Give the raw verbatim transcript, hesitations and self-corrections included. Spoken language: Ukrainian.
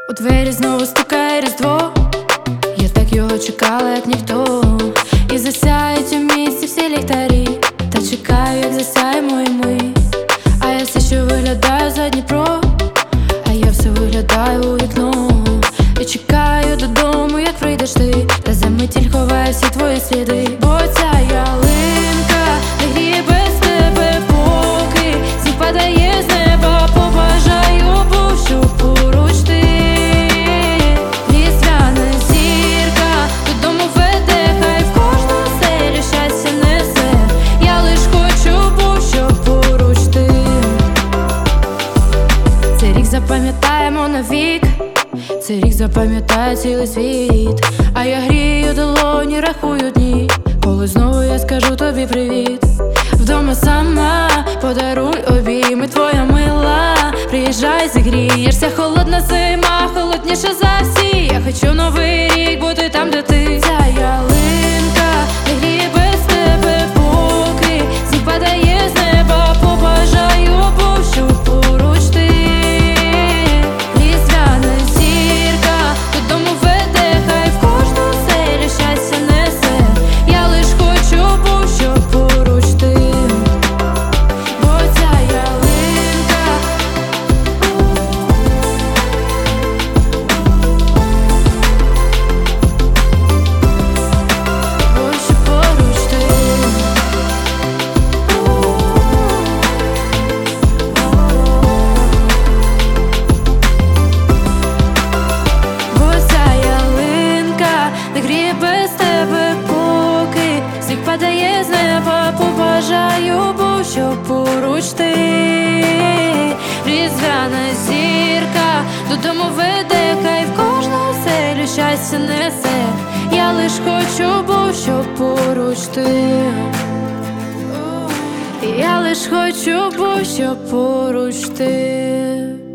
У двері знову стукає Різдво. Я так його чекала, як ніхто. І засяють у місті всі ліхтарі. Та чекаю, як засяємо і ми. А я все ще виглядаю за Дніпро. А я все виглядаю у вікно. І чекаю додому, як прийдеш ти. Та за мить ховаю всі твої сліди. Бо ця ялинка не гріє без тебе, поки сніг падає з неба. Побажаю, бо що поруч ти. Різдвяна зірка додому веде, хай в кожну оселю щастя несе. Я лиш хочу, бо що поруч ти. Цей рік запам'ятаємо навік. Цей рік запам'ятає цілий світ. А я грію долоні, рахую дні, коли знову я скажу тобі привіт. Вдома сама, подаруй обійми, твоя мила. Приїжджай, зігрієшся, холодна зима, холодніша за всі. Я хочу новий рік бути там, де ти. Ця ялинка не гріє без тебе, поки сніг падає з неба. Побажаю, бо що поруч ти. Різдвяна зірка додому веде, хай в кожну оселю щастя несе. Я лиш хочу, бо що поруч ти. Бо ця ялинка, бо що поруч ти. Бо ця ялинка не гріє без тебе, поки сніг падає з неба. Побажаю, бо що поруч ти. Різдвяна зірка додому веде, хай в кожну оселю щастя несе. Я лиш хочу, бо що поруч ти. Я лиш хочу, бо що поруч ти.